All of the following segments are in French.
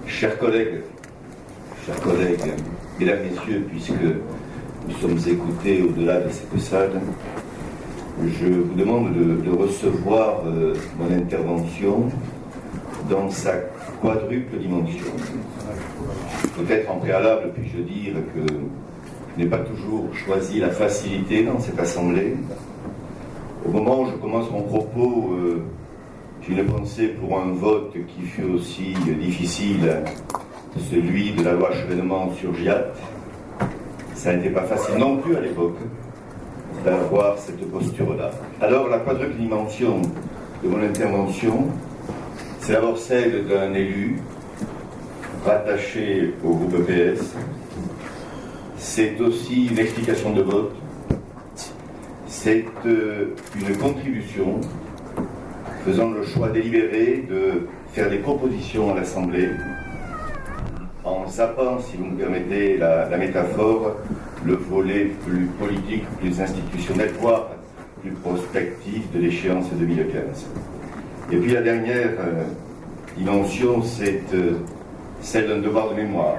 Chers collègues, mesdames, messieurs, puisque nous sommes écoutés au-delà de cette salle, je vous demande de recevoir mon intervention dans sa quadruple dimension. Peut-être en préalable, puis-je dire que je n'ai pas toujours choisi la facilité dans cette assemblée. Au moment où je commence mon propos, j'ai une pensée pour un vote qui fut aussi difficile, celui de la loi Chevènement sur Giat. Ça n'était pas facile non plus à l'époque d'avoir cette posture-là. Alors la quadruple dimension de mon intervention, c'est d'abord celle d'un élu rattaché au groupe EPS. C'est aussi une explication de vote. C'est une contribution faisant le choix délibéré de faire des propositions à l'Assemblée en zappant, si vous me permettez la métaphore, le volet plus politique, plus institutionnel, voire plus prospectif de l'échéance 2015. Et puis la dernière dimension, c'est celle d'un devoir de mémoire.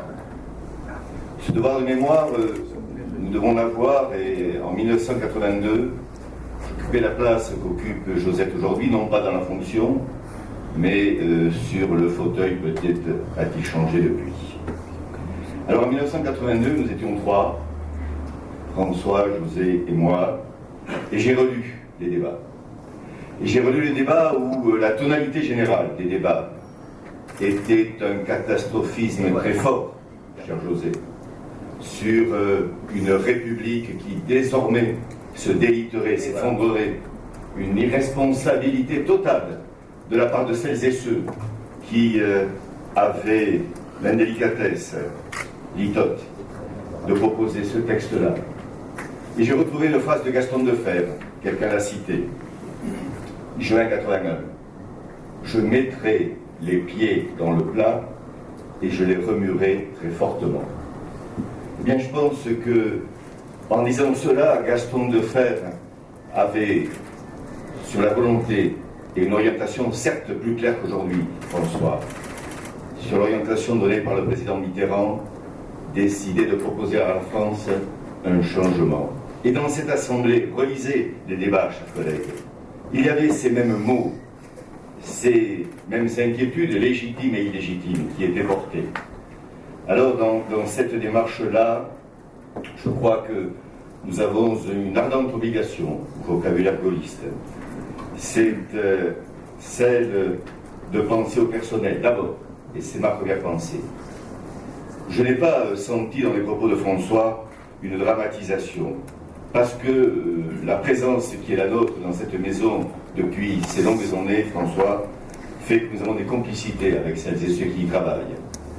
Ce devoir de mémoire, nous devons l'avoir, et en 1982, j'occupais la place qu'occupe Josette aujourd'hui, non pas dans la fonction, mais sur le fauteuil, peut-être a-t-il changé depuis. Alors en 1982, nous étions trois, François, José et moi, et j'ai relu les débats. Et j'ai relu les débats où la tonalité générale des débats était un catastrophisme très fort, cher José, sur une république qui désormais se déliterait, s'effondrerait, une irresponsabilité totale de la part de celles et ceux qui avaient l'indélicatesse, l'itote, de proposer ce texte-là. Et j'ai retrouvé une phrase de Gaston Defebvre, quelqu'un l'a citée, juin 81. Je mettrai les pieds dans le plat et je les remuerai très fortement. Eh bien, je pense que, en disant cela, Gaston Defebvre avait, sur la volonté et une orientation certes plus claire qu'aujourd'hui, François, sur l'orientation donnée par le président Mitterrand, décidé de proposer à la France un changement. Et dans cette assemblée, relisez les débats, chers collègues, il y avait ces mêmes mots, ces mêmes inquiétudes légitimes et illégitimes qui étaient portées. Alors, dans cette démarche-là, je crois que nous avons une ardente obligation, vocabulaire gaulliste, c'est celle de penser au personnel d'abord, et c'est ma première pensée. Je n'ai pas senti dans les propos de François une dramatisation, parce que la présence qui est la nôtre dans cette maison depuis ces longues années, François, fait que nous avons des complicités avec celles et ceux qui y travaillent,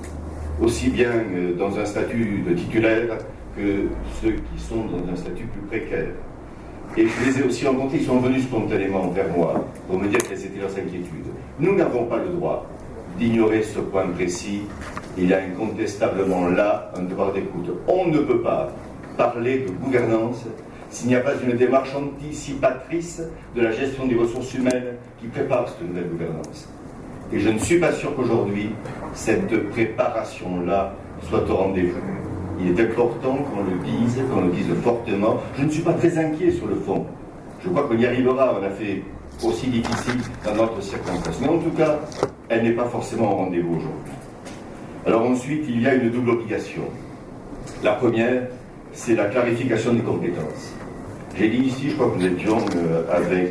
aussi bien dans un statut de titulaire que ceux qui sont dans un statut plus précaire. Et je les ai aussi rencontrés, ils sont venus spontanément vers moi pour me dire quelles étaient leurs inquiétudes. Nous n'avons pas le droit d'ignorer ce point précis. Il y a incontestablement là un devoir d'écoute. On ne peut pas parler de gouvernance s'il n'y a pas une démarche anticipatrice de la gestion des ressources humaines qui prépare cette nouvelle gouvernance. Et je ne suis pas sûr qu'aujourd'hui, cette préparation-là soit au rendez-vous. Il est important qu'on le dise fortement. Je ne suis pas très inquiet sur le fond. Je crois qu'on y arrivera. On a fait aussi difficile dans notre circonstance. Mais en tout cas, elle n'est pas forcément au rendez-vous aujourd'hui. Alors ensuite, il y a une double obligation. La première, c'est la clarification des compétences. J'ai dit ici, je crois que nous étions avec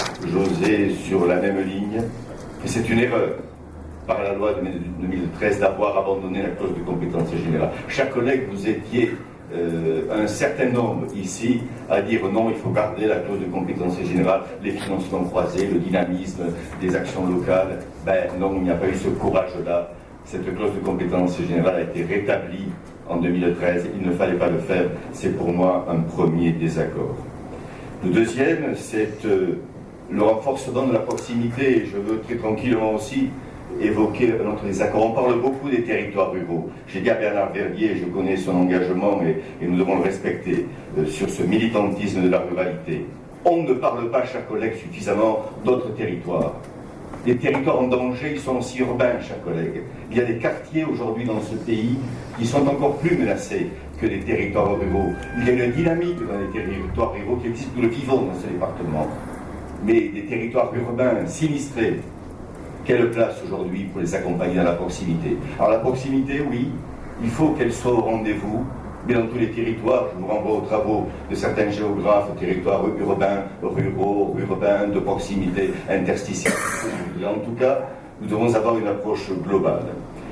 José sur la même ligne, que c'est une erreur par la loi de 2013 d'avoir abandonné la clause de compétence générale. Chers collègues, vous étiez un certain nombre ici à dire non, il faut garder la clause de compétence générale, les financements croisés, le dynamisme des actions locales. Ben non, il n'y a pas eu ce courage-là. Cette clause de compétence générale a été rétablie en 2013. Il ne fallait pas le faire. C'est pour moi un premier désaccord. Le deuxième, c'est le renforcement de la proximité. Je veux très tranquillement aussi évoquer un autre désaccord. On parle beaucoup des territoires ruraux. J'ai dit à Bernard Verdier, je connais son engagement et nous devons le respecter sur ce militantisme de la ruralité. On ne parle pas, chers collègues, suffisamment d'autres territoires. Les territoires en danger, ils sont aussi urbains, chers collègues. Il y a des quartiers aujourd'hui dans ce pays qui sont encore plus menacés que les territoires ruraux. Il y a une dynamique dans les territoires ruraux qui existe, nous le vivons dans ce département. Mais des territoires urbains sinistrés, quelle place aujourd'hui pour les accompagner dans la proximité? Alors la proximité, oui, il faut qu'elle soit au rendez-vous, mais dans tous les territoires, je vous renvoie aux travaux de certains géographes, territoires urbains, ruraux, urbains, de proximité, interstitiels. En tout cas, nous devons avoir une approche globale.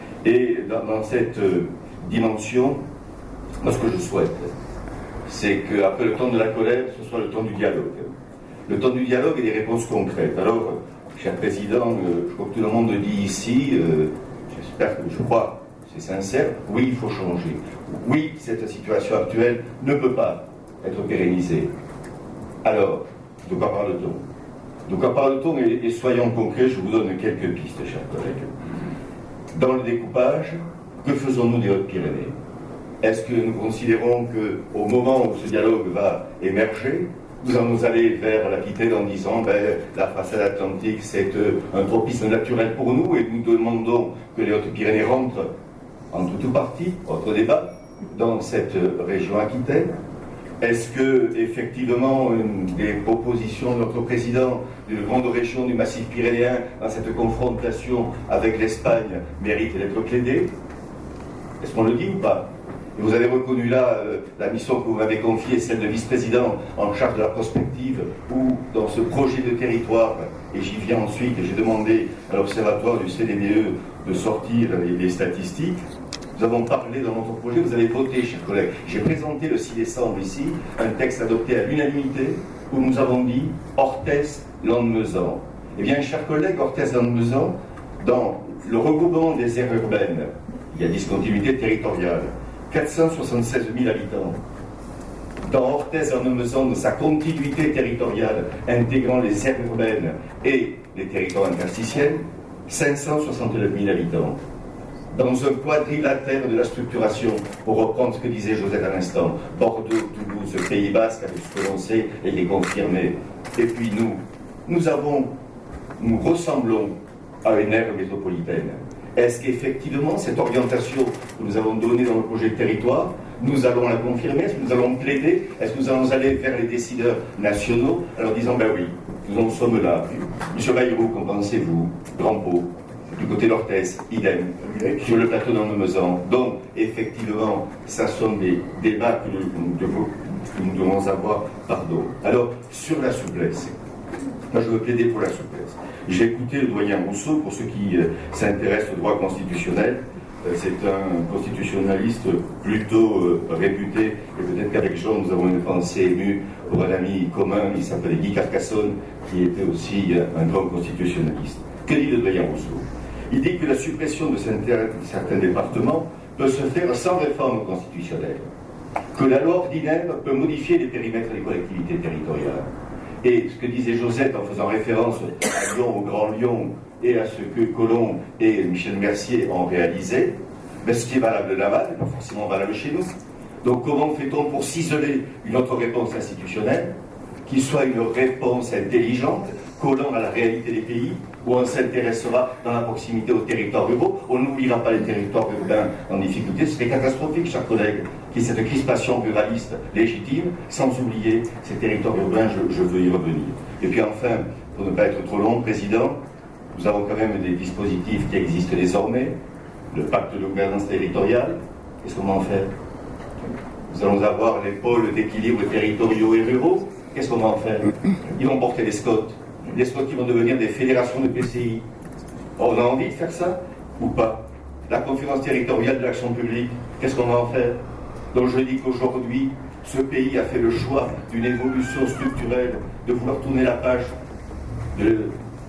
Et dans cette dimension, moi ce que je souhaite, c'est qu'après le temps de la colère, ce soit le temps du dialogue. Le temps du dialogue et des réponses concrètes. Alors, cher Président, je crois que tout le monde dit ici, j'espère que je crois, c'est sincère, oui, il faut changer. Oui, cette situation actuelle ne peut pas être pérennisée. Alors, de quoi parle-t-on? De quoi parle-t-on? Et soyons concrets, je vous donne quelques pistes, chers collègues. Dans le découpage, que faisons-nous des Hautes-Pyrénées? Est-ce que nous considérons qu'au moment où ce dialogue va émerger, nous allons aller vers l'Aquitaine en disant la façade atlantique c'est un tropisme naturel pour nous et nous demandons que les Hautes-Pyrénées rentrent en tout ou partie, autre débat, dans cette région aquitaine? Est-ce que, effectivement, des propositions de notre président d'une grande région du massif pyrénéen dans cette confrontation avec l'Espagne méritent d'être plaidées? Est-ce qu'on le dit ou pas? Et vous avez reconnu là la mission que vous m'avez confiée, celle de vice-président en charge de la prospective, où dans ce projet de territoire, et j'y viens ensuite, j'ai demandé à l'observatoire du CDDE de sortir les statistiques. Nous avons parlé dans notre projet, vous avez voté, chers collègues. J'ai présenté le 6 décembre ici un texte adopté à l'unanimité où nous avons dit Orthez-Lannemezan. Eh bien, chers collègues, Orthez-Lannemezan, dans le regroupement des aires urbaines, il y a discontinuité territoriale, 476 000 habitants. Dans Orthez-Lannemezan, dans sa continuité territoriale, intégrant les aires urbaines et les territoires interstitiels, 569 000 habitants. Dans un quadrilatère de la structuration, pour reprendre ce que disait Josette à l'instant, Bordeaux, Toulouse, Pays Basque, avec ce que l'on sait et les confirmé. Et puis nous ressemblons à une aire métropolitaine. Est-ce qu'effectivement, cette orientation que nous avons donnée dans le projet de territoire, nous allons la confirmer? Est-ce que nous allons plaider? Est-ce que nous allons aller vers les décideurs nationaux en leur disant, oui, nous en sommes là. Monsieur Bayrou, qu'en pensez-vous? Grand Pau, du côté d'Orthez, idem, sur le plateau d'Lannemezan. Donc, effectivement, ça sont des débats que nous devons avoir, pardon. Alors, sur la souplesse, moi je veux plaider pour la souplesse. J'ai écouté le doyen Rousseau, pour ceux qui s'intéressent au droit constitutionnel. C'est un constitutionnaliste plutôt réputé, et peut-être qu'avec Jean, nous avons une pensée émue pour un ami commun, il s'appelait Guy Carcassonne, qui était aussi un grand constitutionnaliste. Que dit le doyen Rousseau? Il dit que la suppression de certains départements peut se faire sans réforme constitutionnelle, que la loi ordinaire peut modifier les périmètres des collectivités territoriales. Et ce que disait Josette en faisant référence à Lyon, au Grand Lyon, et à ce que Colomb et Michel Mercier ont réalisé, ce qui est valable là-bas n'est pas forcément valable chez nous. Donc comment fait-on pour ciseler une autre réponse institutionnelle, qui soit une réponse intelligente, collant à la réalité des pays, où on s'intéressera dans la proximité aux territoires ruraux, on n'oubliera pas les territoires urbains en difficulté, ce serait catastrophique, chers collègues, qui est cette crispation ruraliste légitime, sans oublier ces territoires urbains, je veux y revenir. Et puis enfin, pour ne pas être trop long, Président, nous avons quand même des dispositifs qui existent désormais, le pacte de gouvernance territoriale, qu'est-ce qu'on va en faire? Nous allons avoir les pôles d'équilibre territoriaux et ruraux, qu'est-ce qu'on va en faire? Ils vont porter les SCOT. Les SCOT qui vont devenir des fédérations de PCI. On a envie de faire ça ou pas? La conférence territoriale de l'action publique, qu'est-ce qu'on va en faire? Donc je dis qu'aujourd'hui, ce pays a fait le choix d'une évolution structurelle, de vouloir tourner la page de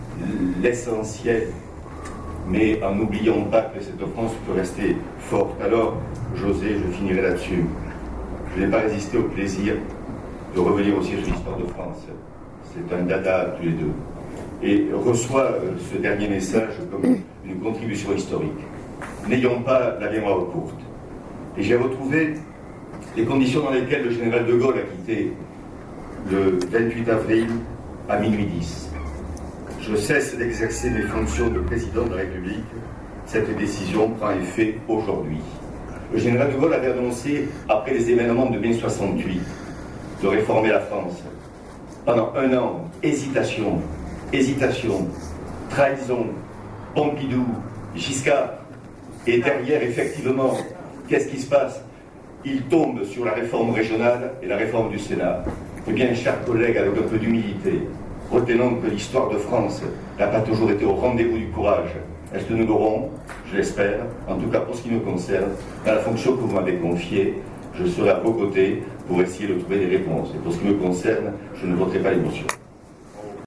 l'essentiel, mais en n'oubliant pas que cette France peut rester forte. Alors, José, je finirai là-dessus. Je n'ai pas résisté au plaisir de revenir aussi sur l'histoire de France. C'est un dada tous les deux. Et reçois ce dernier message comme une contribution historique. N'ayons pas la mémoire courte. Et j'ai retrouvé les conditions dans lesquelles le général de Gaulle a quitté le 28 avril à minuit 10. je cesse d'exercer mes fonctions de président de la République. Cette décision prend effet aujourd'hui. Le général de Gaulle avait annoncé, après les événements de mai 68, de réformer la France. Pendant un an, hésitation, trahison, Pompidou, Giscard. Et derrière, effectivement, qu'est-ce qui se passe? Il tombe sur la réforme régionale et la réforme du Sénat. Eh bien, chers collègues, avec un peu d'humilité, retenons que l'histoire de France n'a pas toujours été au rendez-vous du courage. Est-ce que nous l'aurons? Je l'espère. En tout cas, pour ce qui me concerne, dans la fonction que vous m'avez confiée, je serai à vos côtés pour essayer de trouver des réponses. Et pour ce qui me concerne, je ne voterai pas l'émotion.